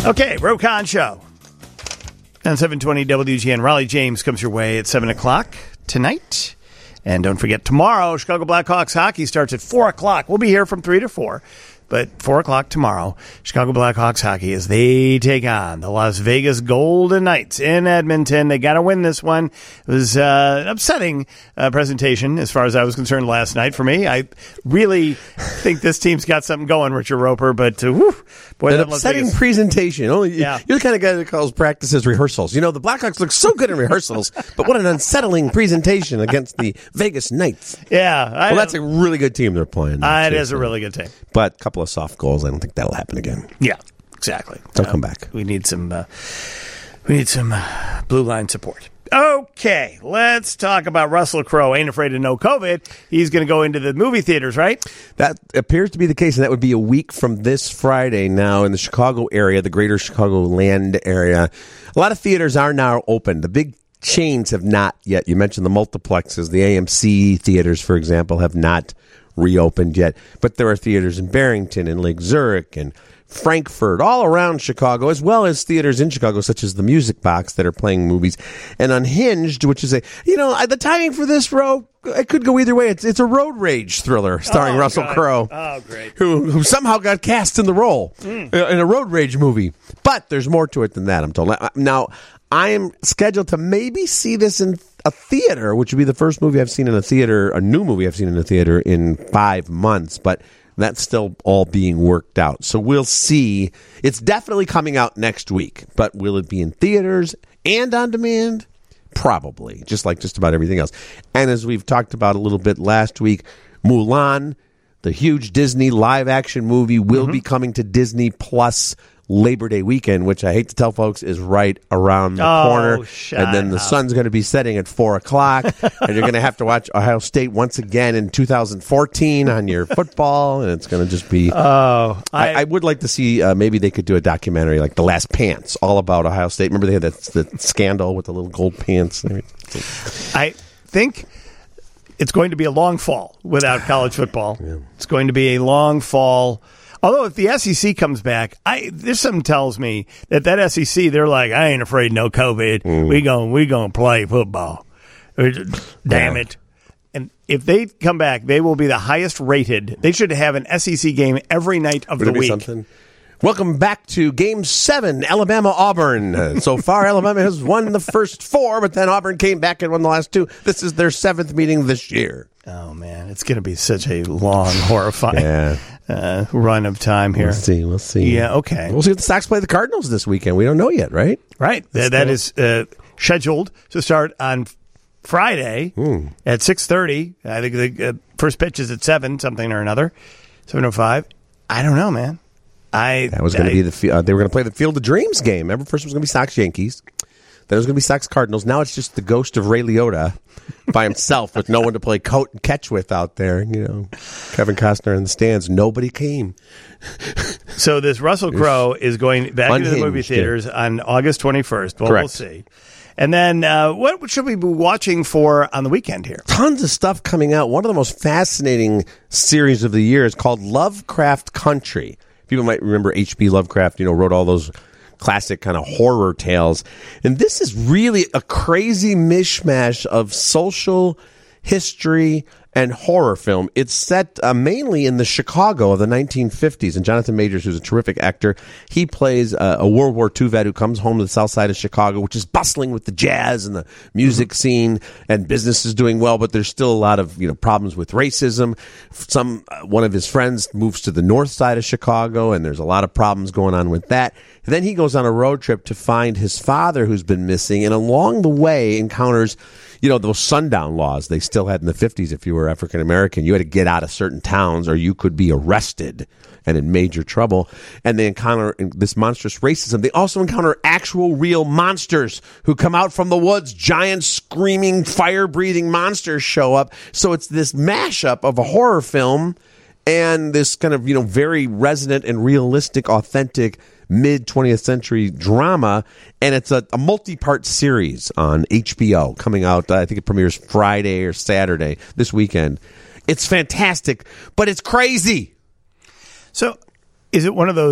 Okay, Rokon Show. On 720 WGN, Raleigh James comes your way at 7 o'clock tonight. And don't forget, tomorrow, Chicago Blackhawks hockey starts at 4 o'clock. We'll be here from 3 to 4. But 4 o'clock tomorrow, Chicago Blackhawks hockey as they take on the Las Vegas Golden Knights in Edmonton. They got to win this one. It was an upsetting presentation as far as I was concerned last night for me. I really think this team's got something going, Richard Roper, but boy, an upsetting presentation. You're the kind of guy that calls practices rehearsals. You know, the Blackhawks look so good in rehearsals, but what an unsettling presentation against the Vegas Knights. Yeah. Well, that's a really good team they're playing. It is a really good team. But a couple of soft goals. I don't think that'll happen again. Yeah, exactly. They'll come back. We need some blue line support. Okay, let's talk about Russell Crowe. Ain't afraid of no COVID. He's going to go into the movie theaters, right? That appears to be the case, and that would be a week from this Friday now in the Chicago area, the greater Chicagoland area. A lot of theaters are now open. The big chains have not yet. You mentioned the multiplexes. The AMC theaters, for example, have not reopened yet. But there are theaters in Barrington and Lake Zurich and Frankfurt, all around Chicago, as well as theaters in Chicago, such as the Music Box, that are playing movies. And Unhinged, which is the timing for this, it could go either way. It's a road rage thriller starring Russell Crowe. Oh, great. Who somehow got cast in the role in a road rage movie. But there's more to it than that, I'm told. Now, I am scheduled to maybe see this in a theater, which would be the first movie I've seen in a theater, a new movie I've seen in a theater in 5 months. But that's still all being worked out. So we'll see. It's definitely coming out next week. But will it be in theaters and on demand? Probably, just like just about everything else. And as we've talked about a little bit last week, Mulan, the huge Disney live-action movie, will be coming to Disney Plus Labor Day weekend, which I hate to tell folks is right around the corner. And then the sun's going to be setting at 4 o'clock, and you're going to have to watch Ohio State once again in 2014 on your football, and it's going to just be... I would like to see, maybe they could do a documentary like The Last Pants, all about Ohio State. Remember they had the scandal with the little gold pants? I think it's going to be a long fall without college football. Yeah. It's going to be a long fall. Although if the SEC comes back, there's something tells me that SEC, they're like, I ain't afraid no COVID. We gonna play football. Damn it. And if they come back, they will be the highest rated. They should have an SEC game every night of the week. Something? Welcome back to Game 7, Alabama-Auburn. So far, Alabama has won the first 4, but then Auburn came back and won the last 2. This is their 7th meeting this year. Oh, man. It's going to be such a long, horrifying run of time here. We'll see. Yeah, okay. We'll see if the Sox play the Cardinals this weekend. We don't know yet, right? Right. That is scheduled to start on Friday at 6:30. I think the first pitch is at 7, something or another. 7:05. I don't know, man. That was going to be they were going to play the Field of Dreams game. Remember, first was going to be Sox Yankees. Then it was going to be Sox Cardinals. Now it's just the ghost of Ray Liotta by himself with no one to play coat and catch with out there. Kevin Costner in the stands. Nobody came. So this Russell Crowe is going back into the movie theaters on August 21st. Well, we'll see. And then what should we be watching for on the weekend here? Tons of stuff coming out. One of the most fascinating series of the year is called Lovecraft Country. People might remember H.P. Lovecraft, wrote all those classic kind of horror tales. And this is really a crazy mishmash of social history and horror film. It's set mainly in the Chicago of the 1950s. And Jonathan Majors, who's a terrific actor, he plays a World War II vet who comes home to the south side of Chicago, which is bustling with the jazz and the music scene, and business is doing well, but there's still a lot of problems with racism. One of his friends moves to the north side of Chicago, and there's a lot of problems going on with that. And then he goes on a road trip to find his father who's been missing, and along the way encounters those sundown laws they still had in the 50s. If you were African American, you had to get out of certain towns or you could be arrested and in major trouble. And they encounter this monstrous racism. They also encounter actual real monsters who come out from the woods. Giant, screaming, fire-breathing monsters show up. So it's this mashup of a horror film and this kind of, very resonant and realistic, authentic mid-20th century drama, and it's a multi-part series on HBO coming out. I think it premieres Friday or Saturday this weekend. It's fantastic, but it's crazy. So is it one of those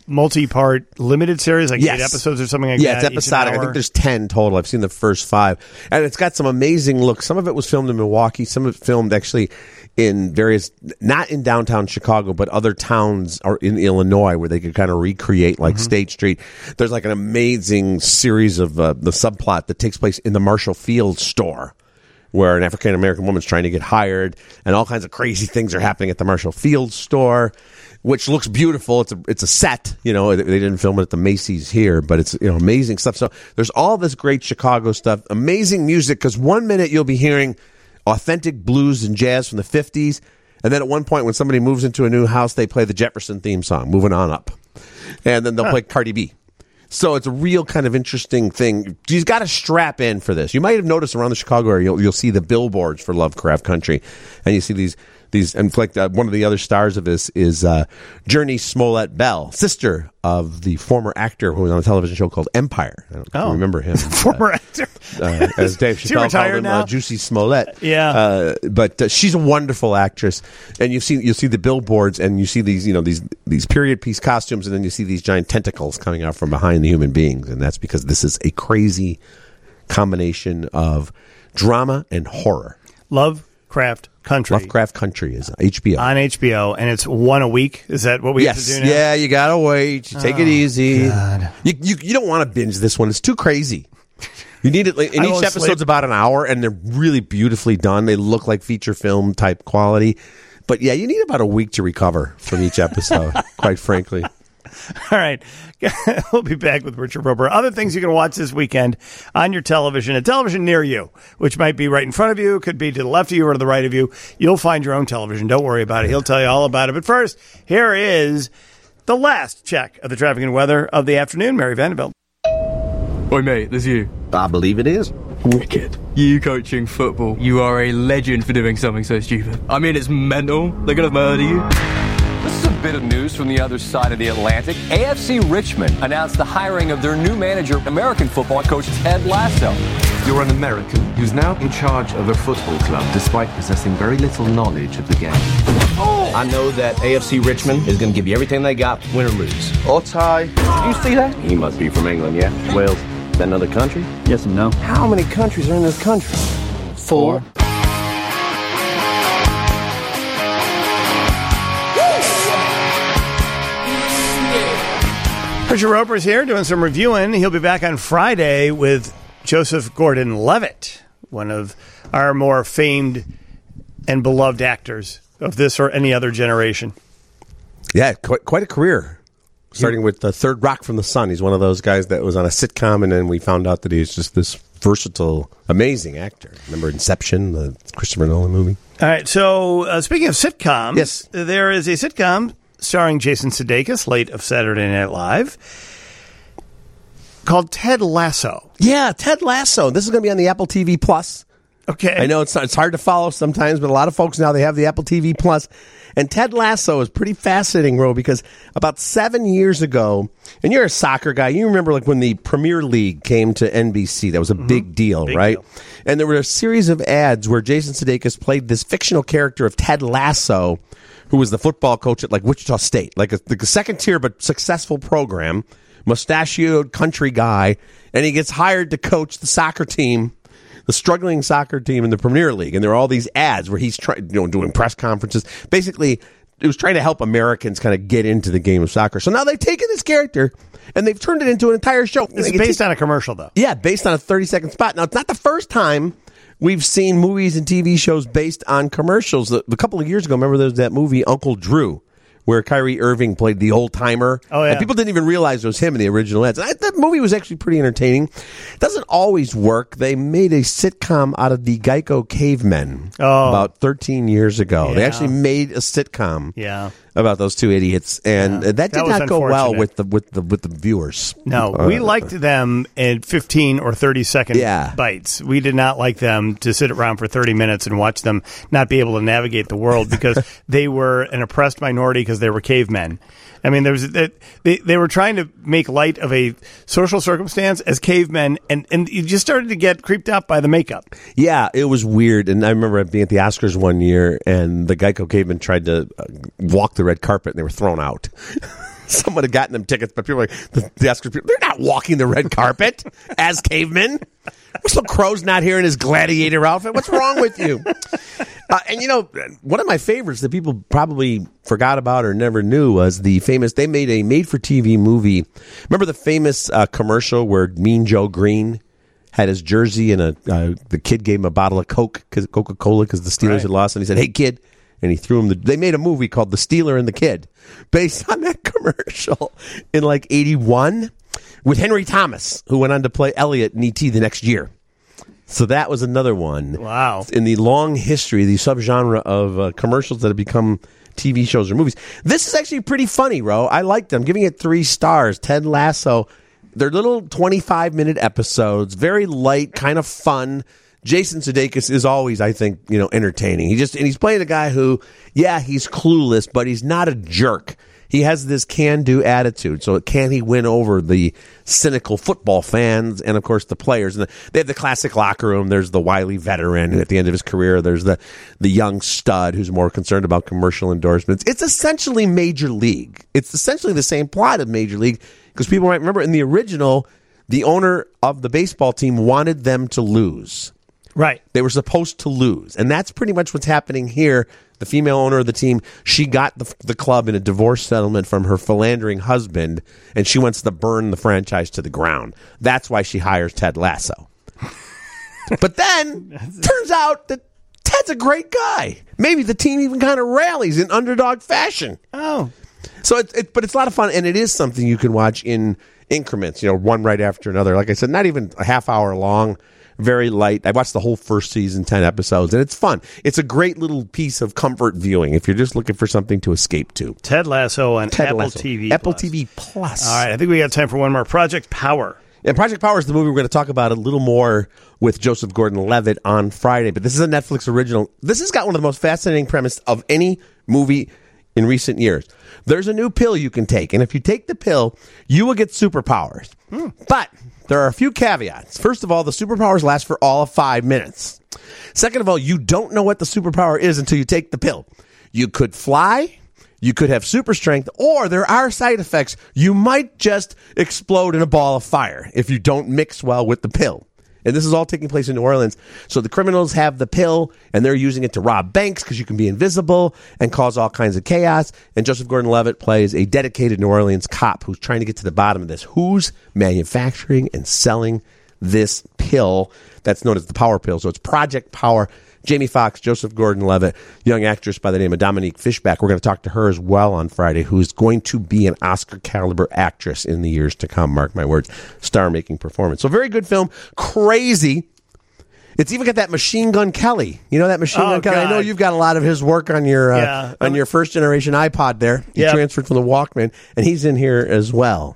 multi-part limited series, like Yes. 8 episodes or something like that. Yeah, it's episodic. I think there's 10 total. I've seen the first 5. And it's got some amazing looks. Some of it was filmed in Milwaukee. Some of it filmed actually in various, not in downtown Chicago, but other towns or in Illinois where they could kind of recreate like State Street. There's like an amazing series of the subplot that takes place in the Marshall Field store, where an African-American woman's trying to get hired, and all kinds of crazy things are happening at the Marshall Field store, which looks beautiful. It's a set, they didn't film it at the Macy's here, but it's amazing stuff. So there's all this great Chicago stuff, amazing music, because 1 minute you'll be hearing authentic blues and jazz from the 50s, and then at one point when somebody moves into a new house, they play the Jefferson theme song, Moving On Up, and then they'll play Cardi B. So it's a real kind of interesting thing. You've got to strap in for this. You might have noticed around the Chicago area, you'll see the billboards for Lovecraft Country, and you see these. And like one of the other stars of this is Journey Smollett Bell, sister of the former actor who was on a television show called Empire. I don't remember him. Former actor, as Dave Chappelle called him, Juicy Smollett. Yeah, but she's a wonderful actress, and you'll see the billboards, and you see these these period piece costumes, and then you see these giant tentacles coming out from behind the human beings, and that's because this is a combination of drama and horror. Lovecraft Country. Lovecraft Country is HBO. On HBO, and it's one a week. Is that what we have to do now? Yeah, you gotta wait. You take it easy. God. You don't want to binge this one. It's too crazy. You need it. And each episode's about an hour, and they're really beautifully done. They look like feature film type quality. But yeah, you need about a week to recover from each episode, quite frankly. All right. We'll be back with Richard Roper. Other things you can watch this weekend on your television, a television near you, which might be right in front of you, could be to the left of you or to the right of you. You'll find your own television. Don't worry about it. He'll tell you all about it. But first, here is the last check of the traffic and weather of the afternoon. Mary Vanderbilt. Oi, mate, there's you. I believe it is. Wicked. You coaching football. You are a legend for doing something so stupid. I mean, it's mental. They're going to murder you. This is a bit of news from the other side of the Atlantic. AFC Richmond announced the hiring of their new manager, American football coach Ted Lasso. You're an American who's now in charge of a football club despite possessing very little knowledge of the game. I know that AFC Richmond is going to give you everything they got, win or lose. Otai, did you see that? He must be from England, yeah? Wales. Is that another country? Yes and no. How many countries are in this country? 4. Richard Roper's here doing some reviewing. He'll be back on Friday with Joseph Gordon-Levitt, one of our more famed and beloved actors of this or any other generation. Yeah, quite a career. Starting with the Third Rock from the Sun. He's one of those guys that was on a sitcom, and then we found out that he's just this versatile, amazing actor. Remember Inception, the Christopher Nolan movie? All right, so speaking of sitcoms, yes, there is a sitcom starring Jason Sudeikis, late of Saturday Night Live, called Ted Lasso. Yeah, Ted Lasso. This is going to be on the Apple TV Plus. Okay. I know it's hard to follow sometimes, but a lot of folks now, they have the Apple TV Plus. And Ted Lasso is pretty fascinating, Ro, because about 7 years ago, and you're a soccer guy, you remember like when the Premier League came to NBC, that was a big deal, right? Deal. And there were a series of ads where Jason Sudeikis played this fictional character of Ted Lasso, who was the football coach at like Wichita State, like a second tier but successful program, mustachioed country guy, and he gets hired to coach the soccer team, the struggling soccer team in the Premier League. And there are all these ads where he's doing press conferences. Basically, it was trying to help Americans kind of get into the game of soccer. So now they've taken this character and they've turned it into an entire show. It's based on a commercial, though. Yeah, based on a 30-second spot. Now, it's not the first time we've seen movies and TV shows based on commercials. A couple of years ago, remember there was that movie Uncle Drew, where Kyrie Irving played the old timer. Oh, yeah. And people didn't even realize it was him in the original ads. And that movie was actually pretty entertaining. It doesn't always work. They made a sitcom out of the Geico Cavemen about 13 years ago. Yeah. They actually made a sitcom about those two idiots, and that did not go well with the viewers. No, we liked them in 15 or 30-second bites. We did not like them to sit around for 30 minutes and watch them not be able to navigate the world because they were an oppressed minority because they were cavemen. I mean, they were trying to make light of a social circumstance as cavemen, and you just started to get creeped out by the makeup. Yeah, it was weird. And I remember being at the Oscars one year, and the Geico Cavemen tried to walk the red carpet, and they were thrown out. Someone had gotten them tickets, but people were like, the Oscar people, they're not walking the red carpet as cavemen. Russell Crowe's not here in his gladiator outfit. What's wrong with you? And, you know, one of my favorites that people probably forgot about or never knew was the famous, they made a made-for-TV movie. Remember the famous commercial where Mean Joe Green had his jersey and the kid gave him a bottle of Coca-Cola because the Steelers had lost, and he said, "Hey, kid." And he threw him they made a movie called The Steeler and the Kid based on that commercial in like 81 with Henry Thomas, who went on to play Elliot in E.T. the next year. So that was another one. Wow. In the long history, the subgenre of commercials that have become TV shows or movies. This is actually pretty funny, Ro. I liked them. I'm giving it 3 stars. Ted Lasso. They're little 25-minute episodes, very light, kind of fun. Jason Sudeikis is always, I think, you know, entertaining. And he's playing a guy who, yeah, he's clueless, but he's not a jerk. He has this can-do attitude. So can he win over the cynical football fans and, of course, the players? And they have the classic locker room. There's the wily veteran at the end of his career. There's the young stud who's more concerned about commercial endorsements. It's essentially Major League. It's essentially the same plot of Major League because people might remember in the original, the owner of the baseball team wanted them to lose. Right. They were supposed to lose. And that's pretty much what's happening here. The female owner of the team, she got the club in a divorce settlement from her philandering husband, and she wants to burn the franchise to the ground. That's why she hires Ted Lasso. But then, turns out that Ted's a great guy. Maybe the team even kind of rallies in underdog fashion. Oh. So but it's a lot of fun, and it is something you can watch in increments, you know, one right after another. Like I said, not even a half hour long. Very light. I watched the whole first season, 10 episodes, and it's fun. It's a great little piece of comfort viewing if you're just looking for something to escape to. Ted Lasso on Apple Lasso. TV+. Apple TV Plus. All right, I think we got time for one more. Project Power. And Project Power is the movie we're going to talk about a little more with Joseph Gordon-Levitt on Friday. But this is a Netflix original. This has got one of the most fascinating premises of any movie in recent years. There's a new pill you can take, and if you take the pill, you will get superpowers. But there are a few caveats. First of all, the superpowers last for all of 5 minutes. Second of all, you don't know what the superpower is until you take the pill. You could fly, you could have super strength, or there are side effects. You might just explode in a ball of fire if you don't mix well with the pill. And this is all taking place in New Orleans. So the criminals have the pill, and they're using it to rob banks because you can be invisible and cause all kinds of chaos. And Joseph Gordon-Levitt plays a dedicated New Orleans cop who's trying to get to the bottom of this. Who's manufacturing and selling this pill that's known as the Power Pill? So it's Project Power. Jamie Foxx, Joseph Gordon-Levitt, young actress by the name of Dominique Fishback. We're going to talk to her as well on Friday, who's going to be an Oscar-caliber actress in the years to come. Mark my words. Star-making performance. So very good film. Crazy. It's even got that Machine Gun Kelly. You know that Machine Gun Kelly? God. I know you've got a lot of his work on your your first-generation iPod there. He transferred from the Walkman, and he's in here as well.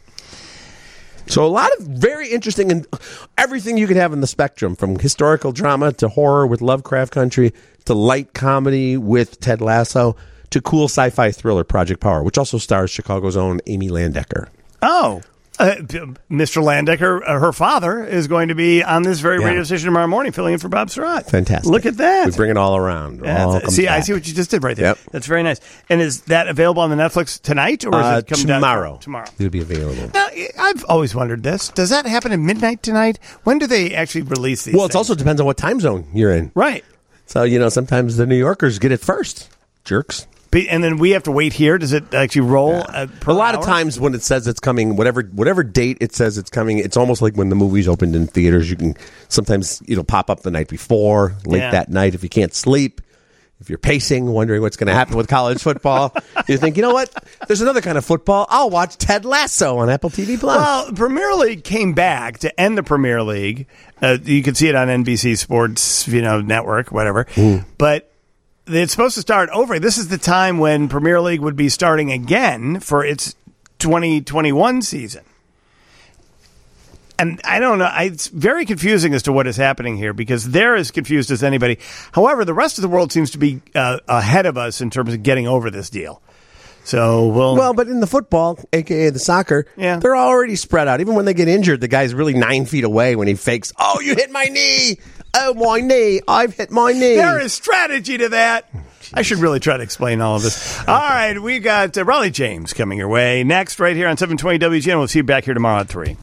So a lot of very interesting and everything you could have in the spectrum, from historical drama to horror with Lovecraft Country to light comedy with Ted Lasso to cool sci-fi thriller Project Power, which also stars Chicago's own Amy Landecker. Oh, Mr. Landecker, her father, is going to be on this very radio station tomorrow morning, filling in for Bob Surratt. Fantastic. Look at that. We bring it all around. I see what you just did right there. Yep. That's very nice. And is that available on the Netflix tonight, or is it coming tomorrow? Down tomorrow. It'll be available. Now, I've always wondered this. Does that happen at midnight tonight? When do they actually release these Well, it things? also depends on what time zone you're in. Right. So, sometimes the New Yorkers get it first. Jerks. And then we have to wait here. Does it actually roll per A lot hour? of times when it says it's coming, whatever date it says it's coming, it's almost like when the movie's opened in theaters. You can sometimes pop up the night before, late that night if you can't sleep. If you're pacing, wondering what's going to happen with college football, you think, you know what? There's another kind of football. I'll watch Ted Lasso on Apple TV+. Well, Premier League came back to end the Premier League. You can see it on NBC Sports, network, whatever. But it's supposed to start over. This is the time when Premier League would be starting again for its 2021 season. And I don't know. It's very confusing as to what is happening here because they're as confused as anybody. However, the rest of the world seems to be ahead of us in terms of getting over this deal. So well, but in the football, a.k.a. the soccer, they're already spread out. Even when they get injured, the guy's really 9 feet away when he fakes, oh, you hit my knee. Oh, my knee. I've hit my knee. There is strategy to that. I should really try to explain all of this. All right, we got Raleigh James coming your way next right here on 720 WGN. We'll see you back here tomorrow at 3.